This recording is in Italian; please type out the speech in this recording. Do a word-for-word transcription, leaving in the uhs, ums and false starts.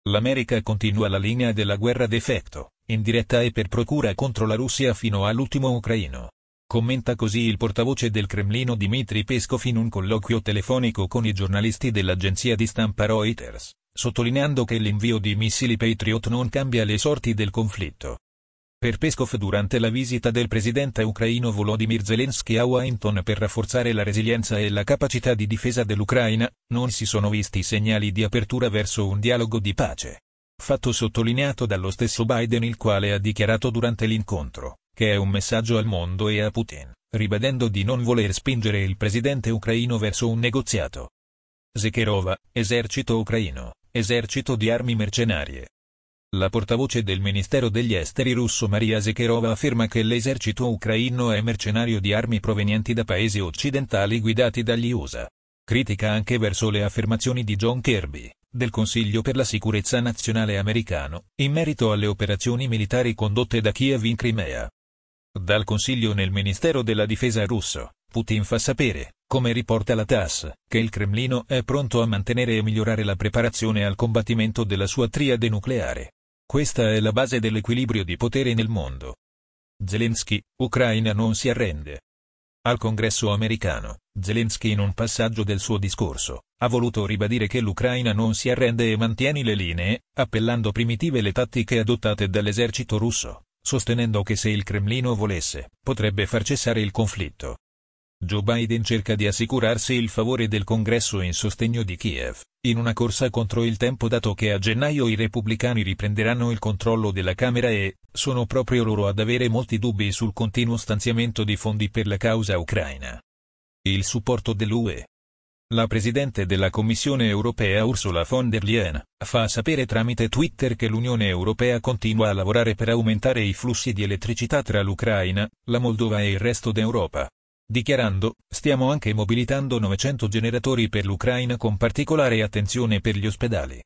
L'America continua la linea della guerra de facto, in diretta e per procura contro la Russia fino all'ultimo ucraino. Commenta così il portavoce del Cremlino Dmitry Peskov in un colloquio telefonico con i giornalisti dell'agenzia di stampa Reuters, sottolineando che l'invio di missili Patriot non cambia le sorti del conflitto. Per Peskov, durante la visita del presidente ucraino Volodymyr Zelensky a Washington per rafforzare la resilienza e la capacità di difesa dell'Ucraina, non si sono visti segnali di apertura verso un dialogo di pace. Fatto sottolineato dallo stesso Biden, il quale ha dichiarato durante l'incontro, che è un messaggio al mondo e a Putin, ribadendo di non voler spingere il presidente ucraino verso un negoziato. Zakharova, esercito ucraino, esercito di armi mercenarie. La portavoce del Ministero degli Esteri russo Maria Zakharova afferma che l'esercito ucraino è mercenario di armi provenienti da paesi occidentali guidati dagli U S A. Critica anche verso le affermazioni di John Kirby, del Consiglio per la sicurezza nazionale americano, in merito alle operazioni militari condotte da Kiev in Crimea. Dal Consiglio nel Ministero della Difesa russo, Putin fa sapere, come riporta la T A S S, che il Cremlino è pronto a mantenere e migliorare la preparazione al combattimento della sua triade nucleare. Questa è la base dell'equilibrio di potere nel mondo. Zelensky, Ucraina non si arrende. Al Congresso americano, Zelensky in un passaggio del suo discorso, ha voluto ribadire che l'Ucraina non si arrende e mantiene le linee, appellando primitive le tattiche adottate dall'esercito russo, sostenendo che se il Cremlino volesse, potrebbe far cessare il conflitto. Joe Biden cerca di assicurarsi il favore del Congresso in sostegno di Kiev, in una corsa contro il tempo dato che a gennaio i repubblicani riprenderanno il controllo della Camera e, sono proprio loro ad avere molti dubbi sul continuo stanziamento di fondi per la causa ucraina. Il supporto dell'U E. La Presidente della Commissione europea Ursula von der Leyen, fa sapere tramite Twitter che l'Unione Europea continua a lavorare per aumentare i flussi di elettricità tra l'Ucraina, la Moldova e il resto d'Europa. Dichiarando, stiamo anche mobilitando novecento generatori per l'Ucraina con particolare attenzione per gli ospedali.